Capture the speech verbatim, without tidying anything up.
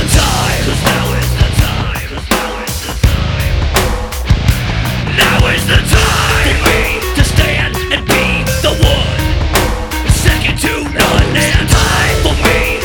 time. 'Cause now is the time. 'Cause now is the time. Now is the time for me to stand and be the one, second to none, and time for me